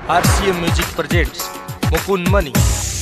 RCM Music presents Mukund Mani.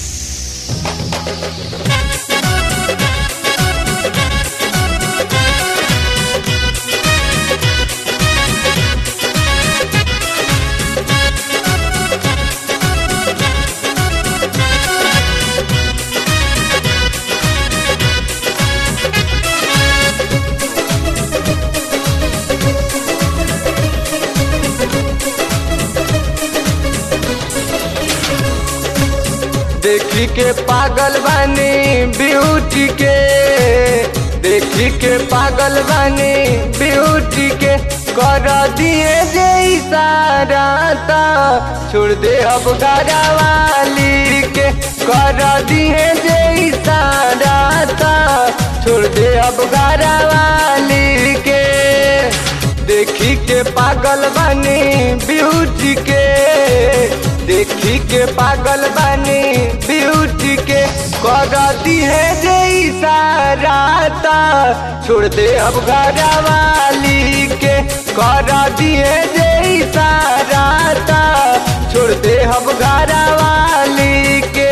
देखी के पागल बानी ब्यूटी के, देखी के पागल बानी ब्यूटी के, कर दिए जे इशारा ता छोड़ दे अब घरवाली के, कर दिए जे इशारा ता छोड़ दे अब घरवाली के। देखी के पागल बानी ब्यूटी के, देखी के पागल बानी ब्यूटी के, करती है जे इशारा ता छोड़ दे अब घरवाली के, करती है जे इशारा ता छोड़ दे अब घरवाली के।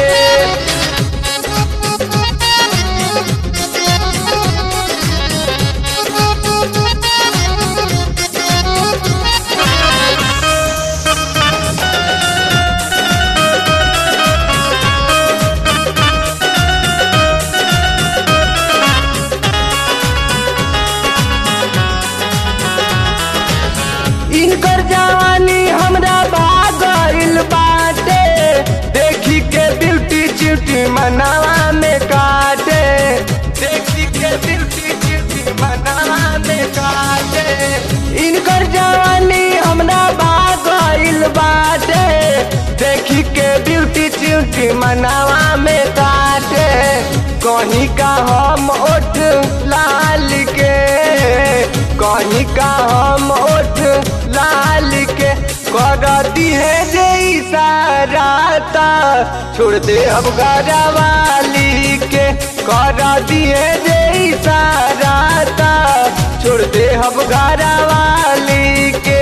इनकर जवानी हमरा भागल बाटे, देखी के ब्यूटी च्यूटी मनवा में काटे, देखी के ब्यूटी च्यूटी मनवा में काटे। इनकर जवानी हमरा भागल बाटे, देखी के ब्यूटी च्यूटी मनवा में काटे। कहीं का हम ओठ लाल के, कहीं का हम ओठ लाल के, करती है जे इशारा ता छोड़ दे अब घरवाली के, करती है जे इशारा ता छोड़ दे अब घरवाली के।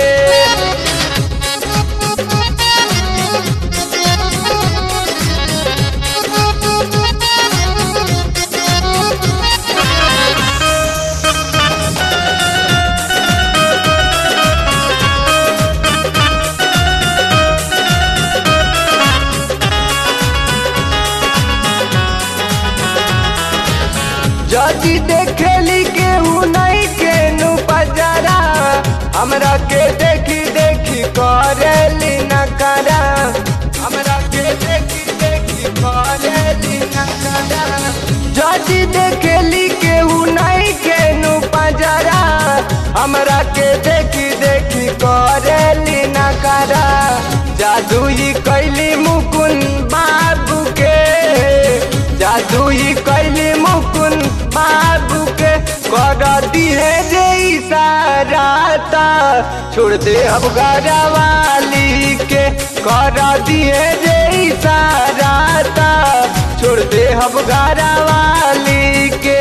जदी देखली के नहीं के नु पजरा, हमरा के देखी देखी करेली नकरा, हमरा के देखी देखी करेली नकरा। जदी देखली के नहीं के नु पजरा, हमरा के देखी देखी करेली नकरा। जादू ही कैली मुकुंद बाबू के, जादू ही कैली मुकुंद बाबू के, करती है जे इशारा ता छोड़ दे अब घरवाली के, करती है जे इशारा ता छोड़ दे अब घरवाली के।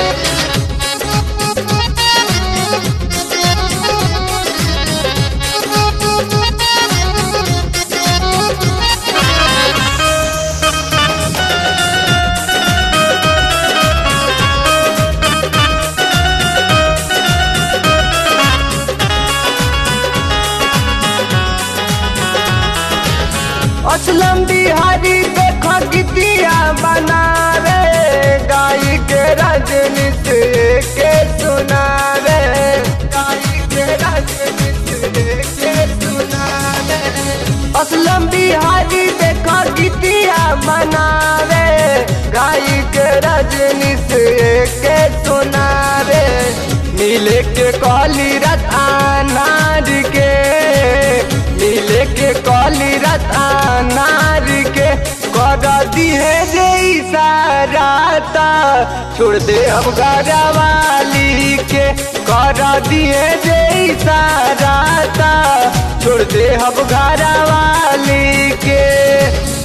असलम बिहारी देखो गीतिया बना रे, गाई के राजनीति के सुना रे, गाई के राजनीति के सुना रे। असलम बिहारी देखो गीतिया बना रे, गाई के राजनीति के सुना रे। मिले के कॉली रत अनार के, मिले के कॉली रत अनार के, करती है जे इशारा ता छोड़ दे अब घरवाली के, करती है जे इशारा ता छोड़ दे अब घरवाली के।